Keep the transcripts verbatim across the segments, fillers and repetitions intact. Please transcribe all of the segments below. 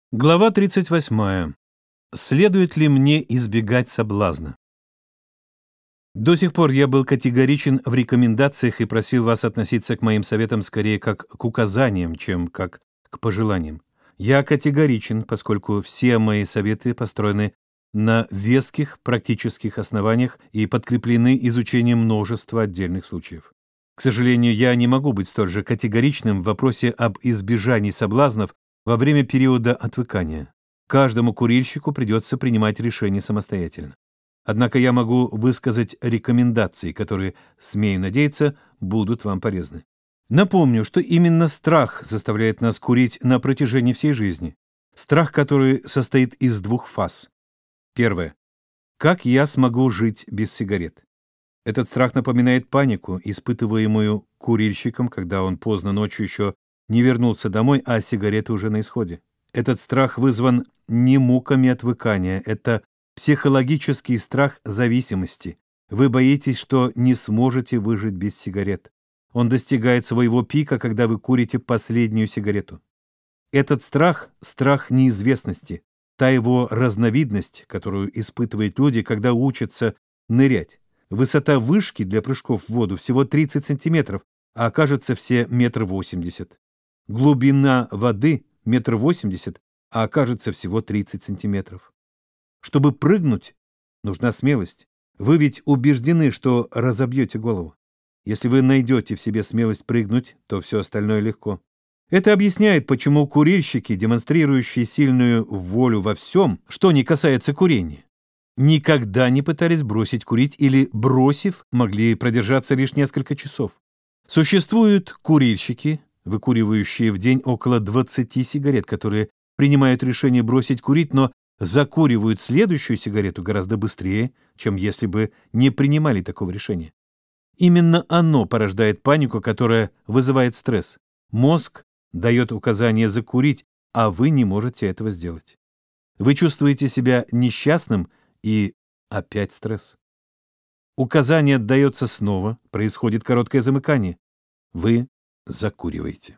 Глава тридцать восьмая. Следует ли мне избегать соблазна? До сих пор я был категоричен в рекомендациях и просил вас относиться к моим советам скорее как к указаниям, чем как к пожеланиям. Я категоричен, поскольку все мои советы построены на веских практических основаниях и подкреплены изучением множества отдельных случаев. К сожалению, я не могу быть столь же категоричным в вопросе об избежании соблазнов во время периода отвыкания. Каждому курильщику придется принимать решение самостоятельно. Однако я могу высказать рекомендации, которые, смею надеяться, будут вам полезны. Напомню, что именно страх заставляет нас курить на протяжении всей жизни. Страх, который состоит из двух фаз. Первое. Как я смогу жить без сигарет? Этот страх напоминает панику, испытываемую курильщиком, когда он поздно ночью еще не вернулся домой, а сигареты уже на исходе. Этот страх вызван не муками отвыкания, это психологический страх зависимости. Вы боитесь, что не сможете выжить без сигарет. Он достигает своего пика, когда вы курите последнюю сигарету. Этот страх – страх неизвестности, та его разновидность, которую испытывают люди, когда учатся нырять. Высота вышки для прыжков в воду всего тридцать сантиметров, а окажется все метр восемьдесят. Глубина воды – метр восемьдесят, а окажется всего тридцать сантиметров. Чтобы прыгнуть, нужна смелость. Вы ведь убеждены, что разобьете голову. Если вы найдете в себе смелость прыгнуть, то все остальное легко. Это объясняет, почему курильщики, демонстрирующие сильную волю во всем, что не касается курения, никогда не пытались бросить курить или, бросив, могли продержаться лишь несколько часов. Существуют курильщики, выкуривающие в день около двадцати сигарет, которые принимают решение бросить курить, но закуривают следующую сигарету гораздо быстрее, чем если бы не принимали такого решения. Именно оно порождает панику, которая вызывает стресс. Мозг дает указание закурить, а вы не можете этого сделать. Вы чувствуете себя несчастным, и опять стресс. Указание отдается снова, происходит короткое замыкание. Вы закуриваете.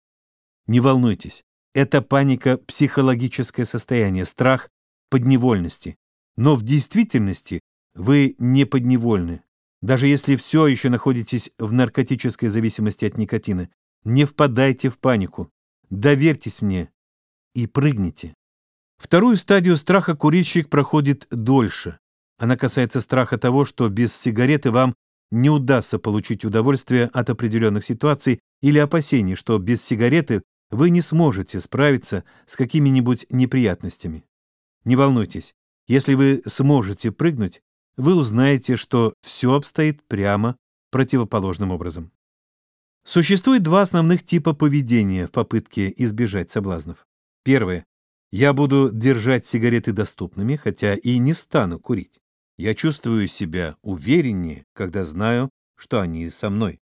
Не волнуйтесь, это паника – психологическое состояние, страх подневольности. Но в действительности вы не подневольны. Даже если все еще находитесь в наркотической зависимости от никотина, не впадайте в панику, доверьтесь мне и прыгните. Вторую стадию страха курильщик проходит дольше. Она касается страха того, что без сигареты вам не удастся получить удовольствие от определенных ситуаций или опасений, что без сигареты вы не сможете справиться с какими-нибудь неприятностями. Не волнуйтесь, если вы сможете прыгнуть, вы узнаете, что все обстоит прямо противоположным образом. Существует два основных типа поведения в попытке избежать соблазнов. Первое. Я буду держать сигареты доступными, хотя и не стану курить. Я чувствую себя увереннее, когда знаю, что они со мной.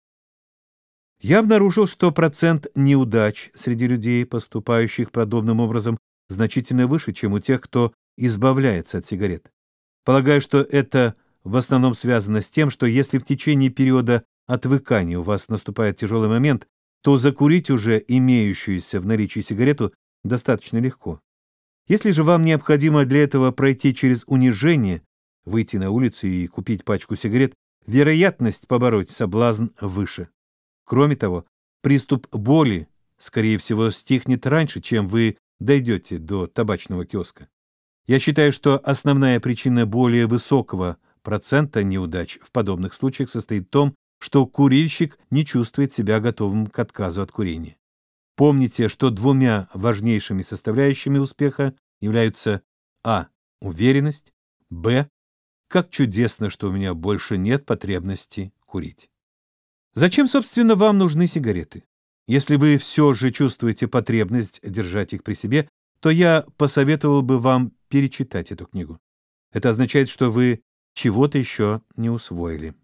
Я обнаружил, что процент неудач среди людей, поступающих подобным образом, значительно выше, чем у тех, кто избавляется от сигарет. Полагаю, что это в основном связано с тем, что если в течение периода отвыкания у вас наступает тяжелый момент, то закурить уже имеющуюся в наличии сигарету достаточно легко. Если же вам необходимо для этого пройти через унижение, выйти на улицу и купить пачку сигарет, вероятность побороть соблазн выше. Кроме того, приступ боли, скорее всего, стихнет раньше, чем вы дойдете до табачного киоска. Я считаю, что основная причина более высокого процента неудач в подобных случаях состоит в том, что курильщик не чувствует себя готовым к отказу от курения. Помните, что двумя важнейшими составляющими успеха являются а. уверенность, б. как чудесно, что у меня больше нет потребности курить. Зачем, собственно, вам нужны сигареты? Если вы все же чувствуете потребность держать их при себе, то я посоветовал бы вам перечитать эту книгу. Это означает, что вы чего-то еще не усвоили.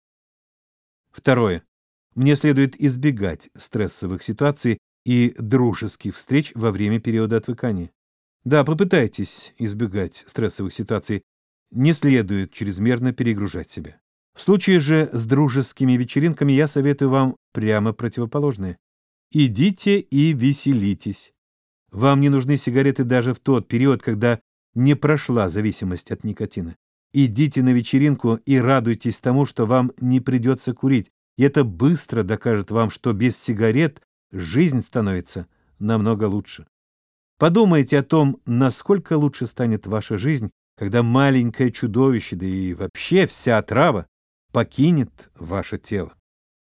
Второе. Мне следует избегать стрессовых ситуаций и дружеских встреч во время периода отвыкания. Да, попытайтесь избегать стрессовых ситуаций. Не следует чрезмерно перегружать себя. В случае же с дружескими вечеринками я советую вам прямо противоположное. Идите и веселитесь. Вам не нужны сигареты даже в тот период, когда не прошла зависимость от никотина. Идите на вечеринку и радуйтесь тому, что вам не придется курить. И это быстро докажет вам, что без сигарет жизнь становится намного лучше. Подумайте о том, насколько лучше станет ваша жизнь, когда маленькое чудовище, да и вообще вся отрава, покинет ваше тело.